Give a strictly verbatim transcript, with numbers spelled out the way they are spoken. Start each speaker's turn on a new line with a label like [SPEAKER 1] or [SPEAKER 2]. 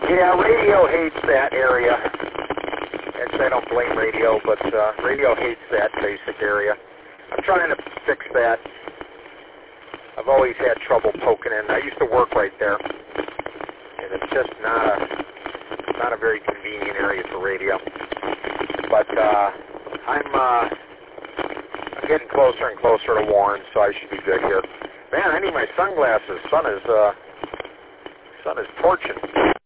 [SPEAKER 1] Yeah, radio hates that area. Actually, I don't blame radio, but uh, radio hates that basic area. I'm trying to fix that. I've always had trouble poking in. I used to work right there, and it's just not a not a very convenient area for radio. But uh, I'm uh, I'm getting closer and closer to Warren, so I should be good here. Man, I need my sunglasses. Sun is uh, sun is torching.